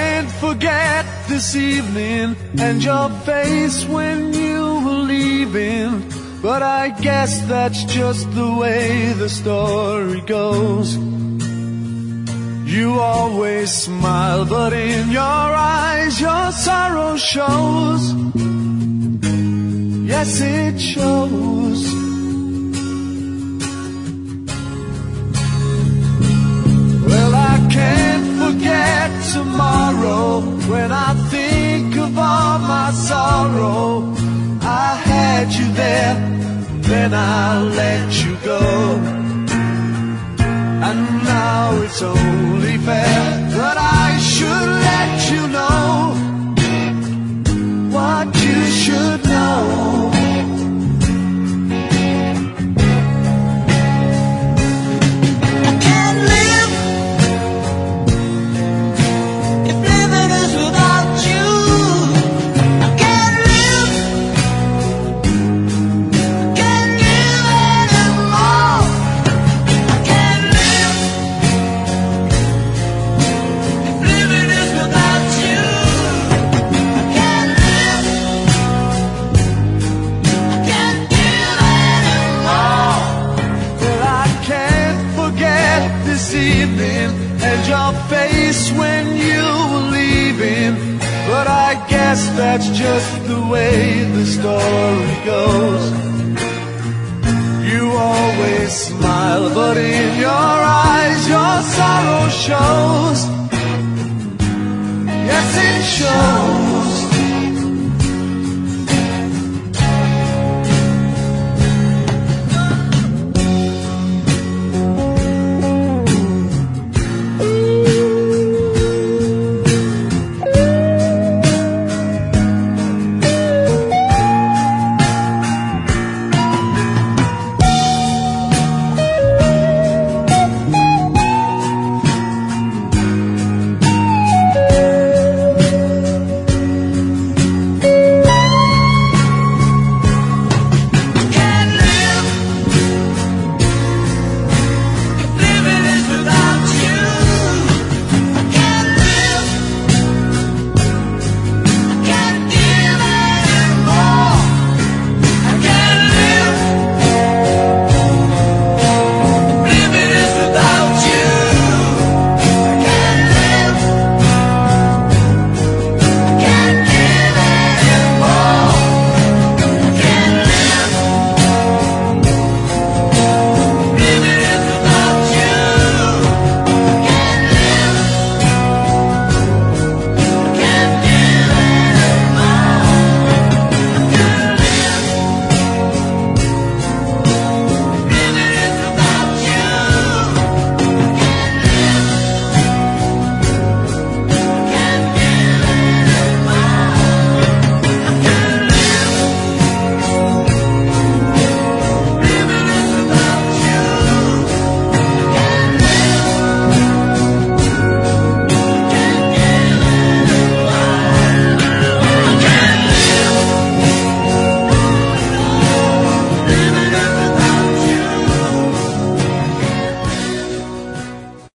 can't forget this evening and your face when you were leaving. But I guess that's just the way the story goes. You always smile, but in your eyes your sorrow shows. Yes, it shows. Well, I can't forget tomorrow when I think of all my sorrow. I had you there, then I let you go. And now it's only fair that I should let you know what you should know. I can't live if living is without you. I can't live, I can't live anymore. I can't live if living is without you. I can't live, I can't live anymore. Well, I can't forget this evening and your face when you were leaving. But I guess that's just the way the story goes. You always smile, but in your eyes your sorrow shows. Yes, it shows.